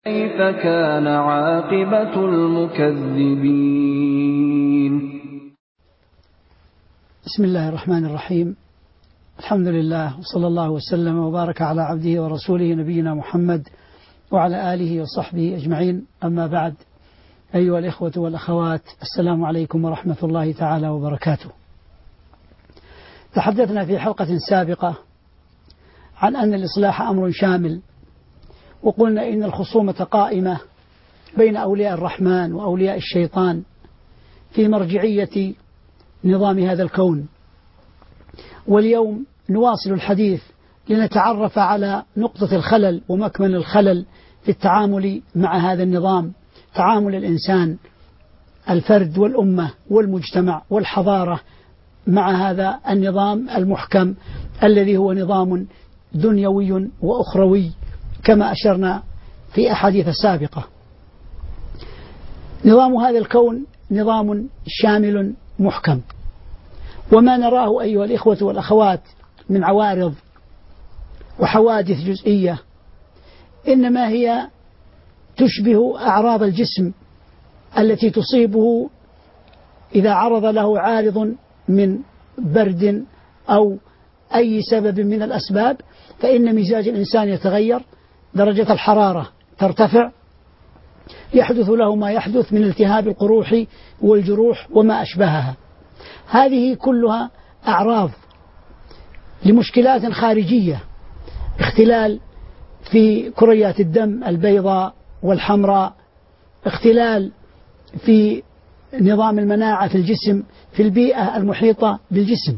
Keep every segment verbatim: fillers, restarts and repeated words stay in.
كيف كان عاقبة المكذبين؟ بسم الله الرحمن الرحيم. الحمد لله وصلى الله وسلم وبارك على عبده ورسوله نبينا محمد وعلى آله وصحبه أجمعين، أما بعد. أيها الإخوة والأخوات، السلام عليكم ورحمة الله تعالى وبركاته. تحدثنا في حلقة سابقة عن أن الإصلاح أمر شامل، وقلنا إن الخصومة قائمة بين أولياء الرحمن وأولياء الشيطان في مرجعية نظام هذا الكون. واليوم نواصل الحديث لنتعرف على نقطة الخلل ومكمن الخلل في التعامل مع هذا النظام، تعامل الإنسان، الفرد والأمة والمجتمع والحضارة مع هذا النظام المحكم الذي هو نظام دنيوي وأخروي كما أشرنا في أحاديث سابقة. نظام هذا الكون نظام شامل محكم، وما نراه أيها الإخوة والأخوات من عوارض وحوادث جزئية إنما هي تشبه أعراض الجسم التي تصيبه إذا عرض له عارض من برد أو أي سبب من الأسباب، فإن مزاج الإنسان يتغير، درجة الحرارة ترتفع، يحدث له ما يحدث من التهاب القروح والجروح وما أشبهها. هذه كلها أعراض لمشكلات خارجية، اختلال في كريات الدم البيضاء والحمراء، اختلال في نظام المناعة في الجسم، في البيئة المحيطة بالجسم،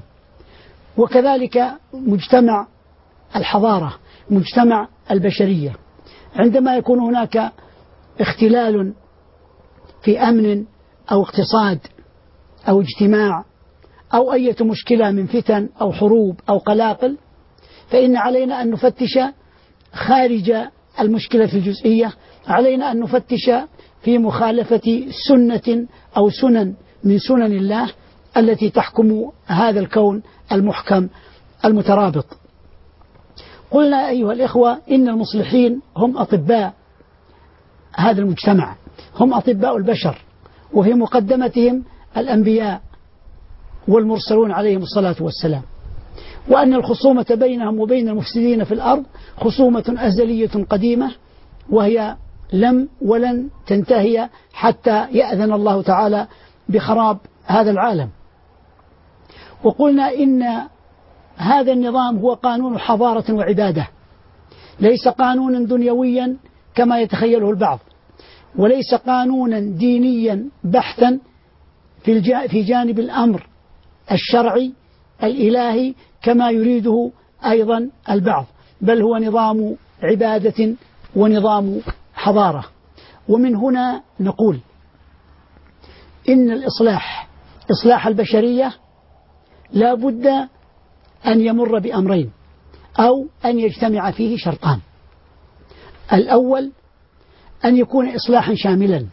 وكذلك مجتمع الحضارة، مجتمع البشرية. عندما يكون هناك اختلال في أمن أو اقتصاد أو اجتماع أو أي مشكلة من فتن أو حروب أو قلاقل، فإن علينا أن نفتش خارج المشكلة الجزئية، علينا أن نفتش في مخالفة سنة أو سنن من سنن الله التي تحكم هذا الكون المحكم المترابط. قلنا أيها الإخوة إن المصلحين هم أطباء هذا المجتمع، هم أطباء البشر، وفي مقدمتهم الأنبياء والمرسلون عليهم الصلاة والسلام، وأن الخصومة بينهم وبين المفسدين في الأرض خصومة أزلية قديمة، وهي لم ولن تنتهي حتى يأذن الله تعالى بخراب هذا العالم. وقلنا إن هذا النظام هو قانون حضارة وعبادة، ليس قانونا دنيويا كما يتخيله البعض، وليس قانونا دينيا بحتا في جانب الأمر الشرعي الإلهي كما يريده أيضا البعض، بل هو نظام عبادة ونظام حضارة. ومن هنا نقول إن الإصلاح إصلاح البشرية لا بد أن يمر بأمرين أو أن يجتمع فيه شرطان. الأول أن يكون إصلاحا شاملا.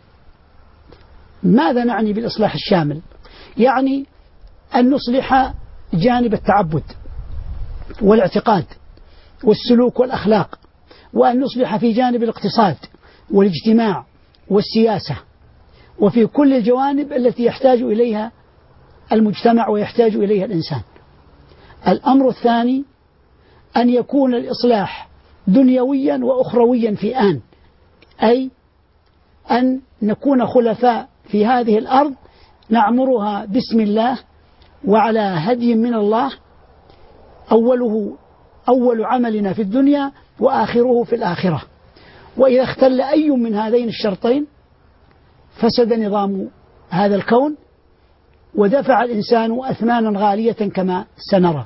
ماذا نعني بالإصلاح الشامل؟ يعني أن نصلح جانب التعبد والاعتقاد والسلوك والأخلاق، وأن نصلح في جانب الاقتصاد والاجتماع والسياسة، وفي كل الجوانب التي يحتاج إليها المجتمع ويحتاج إليها الإنسان. الأمر الثاني أن يكون الإصلاح دنيويا وأخرويا في آن، أي أن نكون خلفاء في هذه الأرض نعمرها باسم الله وعلى هدي من الله، أوله أول عملنا في الدنيا وآخره في الآخرة. وإذا اختل أي من هذين الشرطين فسد نظام هذا الكون، ودفع الإنسان أثمانا غالية كما سنرى.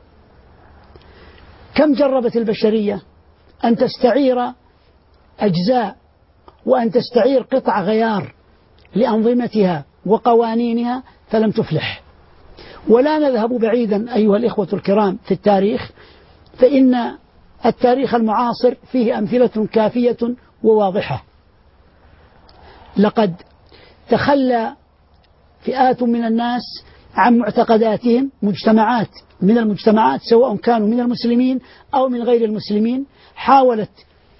كم جربت البشرية أن تستعير أجزاء وأن تستعير قطع غيار لأنظمتها وقوانينها فلم تفلح. ولا نذهب بعيدا أيها الإخوة الكرام في التاريخ، فإن التاريخ المعاصر فيه أمثلة كافية وواضحة. لقد تخلى فئات من الناس عن معتقداتهم، مجتمعات من المجتمعات سواء كانوا من المسلمين أو من غير المسلمين، حاولت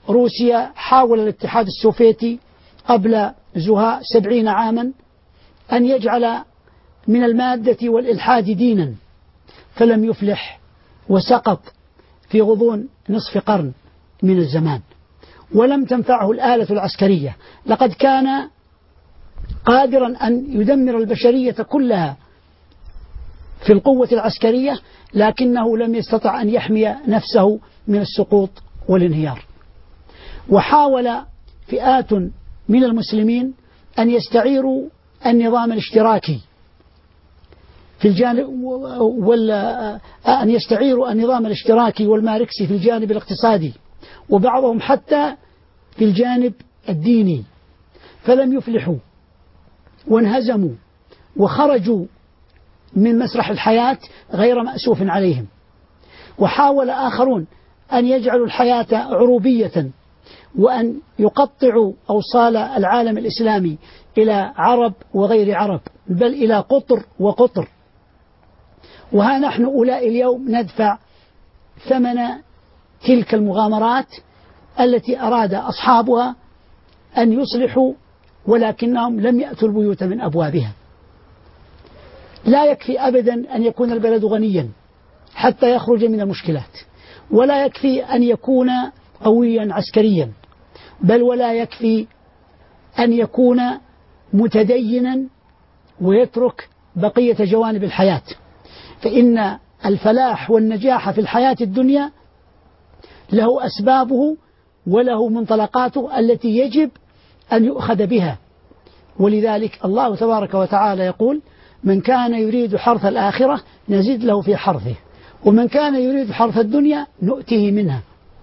روسيا حاول الاتحاد السوفيتي قبل زهاء سبعين عاما أن يجعل من المادة والإلحاد دينا، فلم يفلح وسقط في غضون نصف قرن من الزمان، ولم تنفعه الآلة العسكرية. لقد كان قادرا أن يدمر البشرية كلها في القوة العسكرية، لكنه لم يستطع أن يحمي نفسه من السقوط والانهيار. وحاول فئات من المسلمين أن يستعيروا النظام الاشتراكي في الجانب ولا أن يستعيروا النظام الاشتراكي والماركسي في الجانب الاقتصادي، وبعضهم حتى في الجانب الديني، فلم يفلحوا وانهزموا وخرجوا من مسرح الحياة غير مأسوف عليهم. وحاول آخرون أن يجعلوا الحياة عروبية وأن يقطعوا أوصال العالم الإسلامي إلى عرب وغير عرب، بل إلى قطر وقطر. وها نحن أولئك اليوم ندفع ثمن تلك المغامرات التي أراد أصحابها أن يصلحوا، ولكنهم لم يأتوا البيوت من أبوابها. لا يكفي أبدا أن يكون البلد غنيا حتى يخرج من المشكلات، ولا يكفي أن يكون قويا عسكريا، بل ولا يكفي أن يكون متدينا ويترك بقية جوانب الحياة، فإن الفلاح والنجاح في الحياة الدنيا له أسبابه وله منطلقاته التي يجب أن يؤخذ بها. ولذلك الله تبارك وتعالى يقول: من كان يريد حرث الآخرة نزد له في حرثه، ومن كان يريد حرث الدنيا نؤته منها.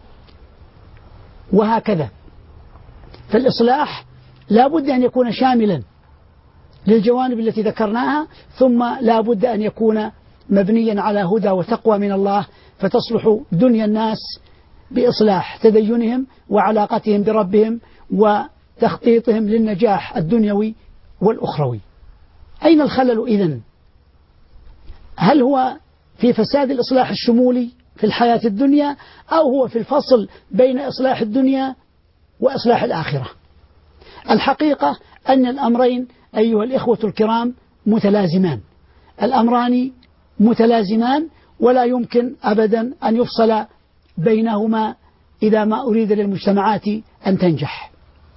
وهكذا فالإصلاح لا بد أن يكون شاملا للجوانب التي ذكرناها، ثم لا بد أن يكون مبنيا على هدى وتقوى من الله، فتصلح دنيا الناس بإصلاح تدينهم وعلاقتهم بربهم وتخطيطهم للنجاح الدنيوي والأخروي. أين الخلل إذن؟ هل هو في فساد الإصلاح الشمولي في الحياة الدنيا، أو هو في الفصل بين إصلاح الدنيا وإصلاح الآخرة؟ الحقيقة أن الأمرين أيها الإخوة الكرام متلازمان، الأمران متلازمان، ولا يمكن أبدا أن يفصل بينهما إذا ما أريد للمجتمعات أن تنجح.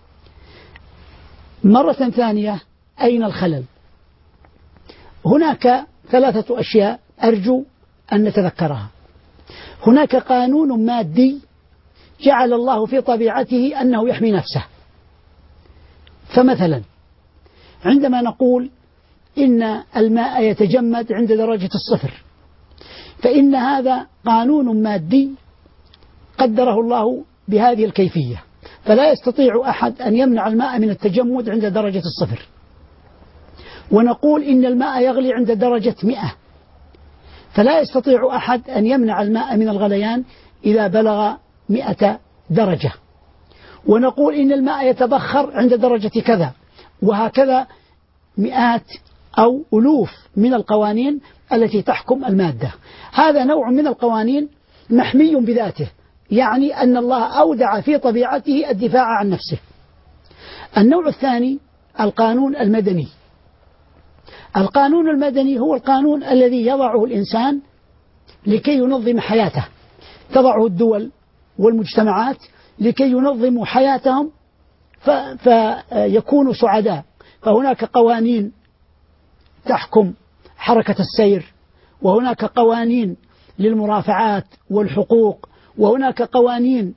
مرة ثانية، أين الخلل؟ هناك ثلاثة أشياء أرجو أن نتذكرها. هناك قانون مادي جعل الله في طبيعته أنه يحمي نفسه. فمثلا عندما نقول إن الماء يتجمد عند درجة الصفر، فإن هذا قانون مادي قدره الله بهذه الكيفية، فلا يستطيع أحد أن يمنع الماء من التجمد عند درجة الصفر. ونقول إن الماء يغلي عند درجة مئة، فلا يستطيع أحد أن يمنع الماء من الغليان إذا بلغ مئة درجة. ونقول إن الماء يتبخر عند درجة كذا، وهكذا مئات أو ألوف من القوانين التي تحكم المادة. هذا نوع من القوانين محمي بذاته، يعني أن الله أودع في طبيعته الدفاع عن نفسه. النوع الثاني القانون المدني. القانون المدني هو القانون الذي يضعه الإنسان لكي ينظم حياته، تضعه الدول والمجتمعات لكي ينظموا حياتهم فيكونوا سعداء. فهناك قوانين تحكم حركة السير، وهناك قوانين للمرافعات والحقوق، وهناك قوانين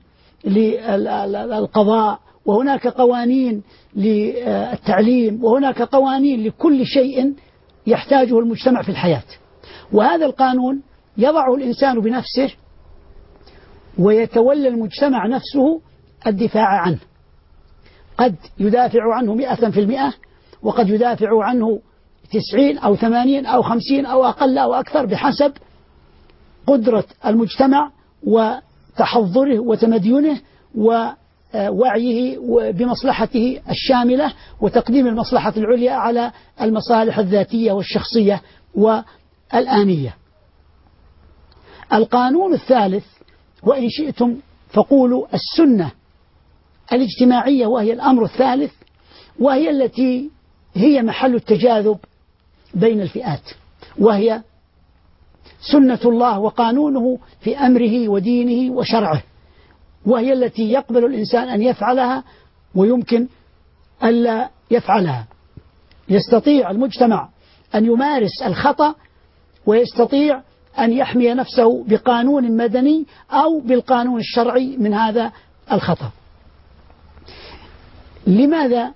للقضاء، وهناك قوانين للتعليم، وهناك قوانين لكل شيء يحتاجه المجتمع في الحياة. وهذا القانون يضعه الإنسان بنفسه، ويتولى المجتمع نفسه الدفاع عنه. قد يدافع عنه مئة في المئة، وقد يدافع عنه تسعين أو ثمانين أو خمسين أو أقل أو أكثر بحسب قدرة المجتمع وتحضره وتمدينه ووعيه بمصلحته الشاملة، وتقديم المصلحة العليا على المصالح الذاتية والشخصية والآنية. القانون الثالث، وإن شئتم فقولوا السنة الاجتماعية وهي الأمر الثالث، وهي التي هي محل التجاذب بين الفئات، وهي سنة الله وقانونه في أمره ودينه وشرعه، وهي التي يقبل الإنسان أن يفعلها ويمكن ألا يفعلها. يستطيع المجتمع أن يمارس الخطأ، ويستطيع أن يحمي نفسه بقانون مدني أو بالقانون الشرعي من هذا الخطأ. لماذا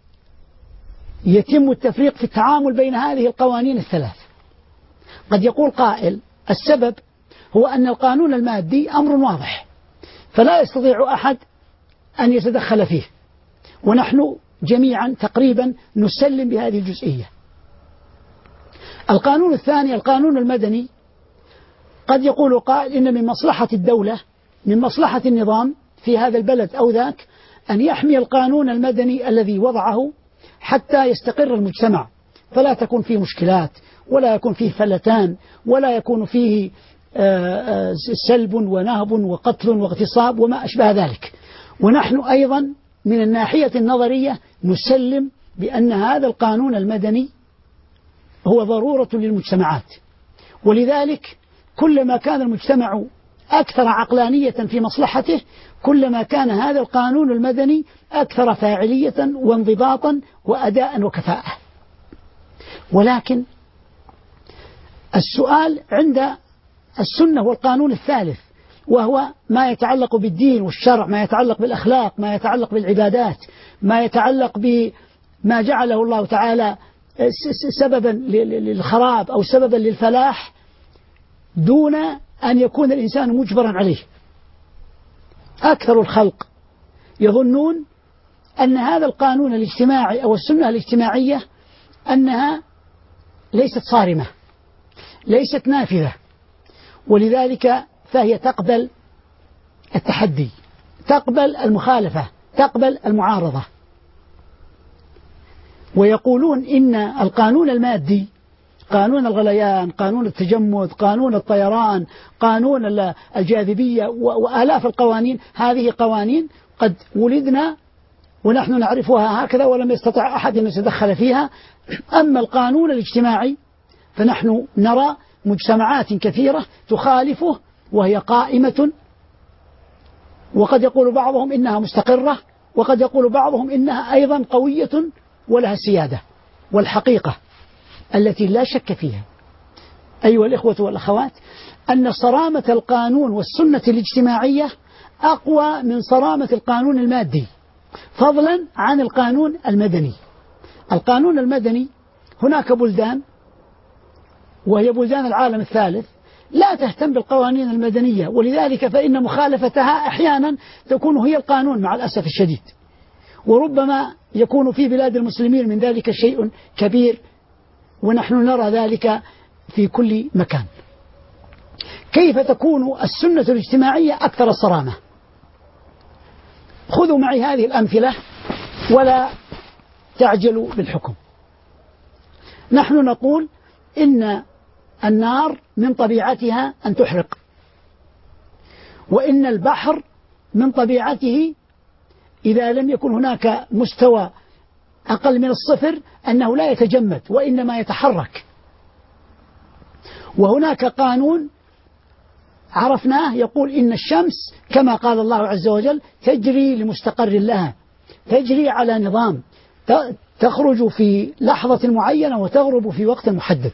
يتم التفريق في التعامل بين هذه القوانين الثلاث؟ قد يقول قائل السبب هو أن القانون المادي أمر واضح فلا يستطيع أحد أن يتدخل فيه، ونحن جميعا تقريبا نسلم بهذه الجزئية. القانون الثاني القانون المدني قد يقول قائل إن من مصلحة الدولة، من مصلحة النظام في هذا البلد أو ذاك، أن يحمي القانون المدني الذي وضعه حتى يستقر المجتمع، فلا تكون فيه مشكلات، ولا يكون فيه فلتان، ولا يكون فيه سلب ونهب وقتل واغتصاب وما أشبه ذلك. ونحن أيضا من الناحية النظرية نسلم بأن هذا القانون المدني هو ضرورة للمجتمعات، ولذلك كلما كان المجتمع أكثر عقلانية في مصلحته كلما كان هذا القانون المدني أكثر فاعلية وانضباطا وأداء وكفاءة. ولكن السؤال عند السنة والقانون الثالث، وهو ما يتعلق بالدين والشرع، ما يتعلق بالأخلاق، ما يتعلق بالعبادات، ما يتعلق بما جعله الله تعالى سببا للخراب أو سببا للفلاح، دون أن يكون الإنسان مجبرا عليه. أكثر الخلق يظنون أن هذا القانون الاجتماعي أو السنة الاجتماعية أنها ليست صارمة، ليست نافذة، ولذلك فهي تقبل التحدي، تقبل المخالفة، تقبل المعارضة. ويقولون إن القانون المادي، قانون الغليان، قانون التجمد، قانون الطيران، قانون الجاذبية وآلاف القوانين، هذه قوانين قد ولدنا ونحن نعرفها هكذا ولم يستطع أحد أن يتدخل فيها. أما القانون الاجتماعي فنحن نرى مجتمعات كثيرة تخالفه وهي قائمة، وقد يقول بعضهم إنها مستقرة، وقد يقول بعضهم إنها أيضا قوية ولها سيادة. والحقيقة التي لا شك فيها أيها الإخوة والأخوات أن صرامة القانون والسنة الاجتماعية أقوى من صرامة القانون المادي، فضلا عن القانون المدني. القانون المدني هناك بلدان وهي بلدان العالم الثالث لا تهتم بالقوانين المدنية، ولذلك فإن مخالفتها أحيانا تكون هي القانون مع الأسف الشديد، وربما يكون في بلاد المسلمين من ذلك شيء كبير، ونحن نرى ذلك في كل مكان. كيف تكون السنة الاجتماعية أكثر صرامة؟ خذوا معي هذه الأمثلة ولا تعجلوا بالحكم. نحن نقول إن النار من طبيعتها أن تحرق، وإن البحر من طبيعته إذا لم يكن هناك مستوى أقل من الصفر أنه لا يتجمد وإنما يتحرك. وهناك قانون عرفناه يقول إن الشمس كما قال الله عز وجل تجري لمستقر لها، تجري على نظام، تخرج في لحظة معينة وتغرب في وقت محدد.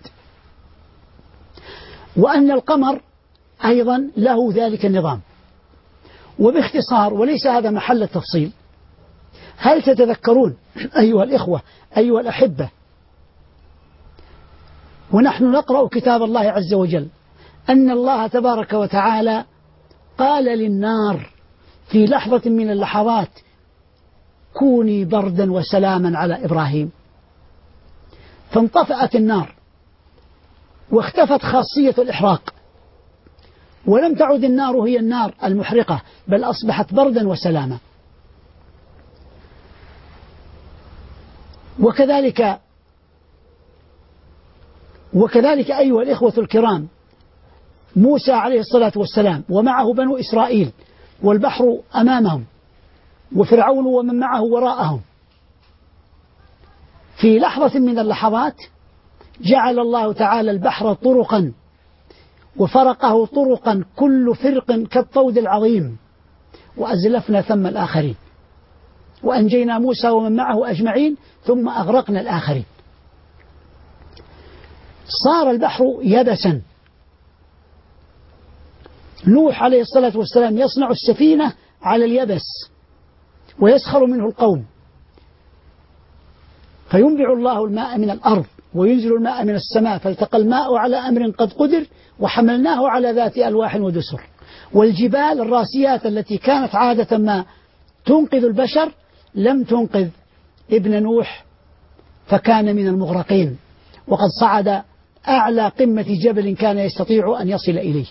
وأن القمر أيضا له ذلك النظام. وباختصار وليس هذا محل التفصيل، هل تتذكرون أيها الإخوة أيها الأحبة ونحن نقرأ كتاب الله عز وجل أن الله تبارك وتعالى قال للنار في لحظة من اللحظات كوني بردا وسلاما على إبراهيم، فانطفأت النار واختفت خاصية الإحراق، ولم تعد النار هي النار المحرقة بل أصبحت بردا وسلاما. وكذلك وكذلك أيها الإخوة الكرام موسى عليه الصلاة والسلام ومعه بنو إسرائيل والبحر أمامهم، وفرعون ومن معه وراءهم. في لحظة من اللحظات جعل الله تعالى البحر طرقا وفرقه طرقا كل فرق كالطود العظيم، وأزلفنا ثم الآخرين، وأنجينا موسى ومن معه أجمعين ثم أغرقنا الآخرين. صار البحر يبسا. نوح عليه الصلاة والسلام يصنع السفينة على اليبس ويسخر منه القوم، فينبع الله الماء من الأرض وينزل الماء من السماء، فالتقى الماء على أمر قد قدر وحملناه على ذات ألواح ودسر. والجبال الراسيات التي كانت عادة ما تنقذ البشر لم تنقذ ابن نوح فكان من المغرقين، وقد صعد أعلى قمة جبل كان يستطيع أن يصل إليه.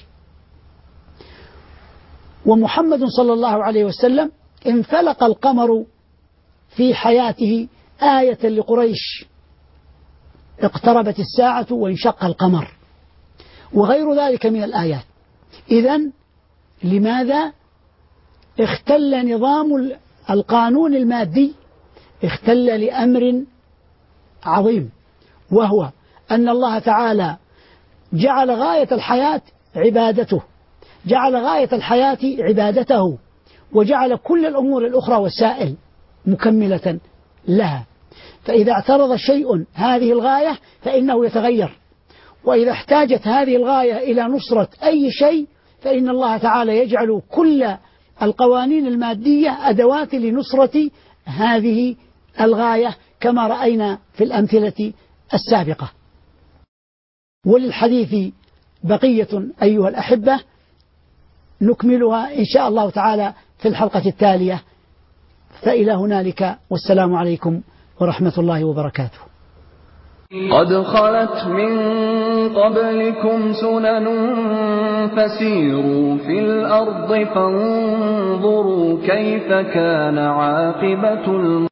ومحمد صلى الله عليه وسلم انفلق القمر في حياته آية لقريش، اقتربت الساعة وانشق القمر، وغير ذلك من الآيات. إذن لماذا اختل نظام القانون المادي؟ اختل لأمر عظيم، وهو أن الله تعالى جعل غاية الحياة عبادته، جعل غاية الحياة عبادته، وجعل كل الأمور الأخرى وسائل مكملة لها. فإذا اعترض شيء هذه الغاية فإنه يتغير، وإذا احتاجت هذه الغاية إلى نصرة أي شيء فإن الله تعالى يجعل كل القوانين المادية أدوات لنصرة هذه الغاية كما رأينا في الأمثلة السابقة. وللحديث بقية أيها الأحبة نكملها إن شاء الله تعالى في الحلقة التالية، فإلى هنالك والسلام عليكم ورحمة الله وبركاته. قد خلت من قبلكم سنن فسيروا في الأرض فانظروا كيف كان عاقبة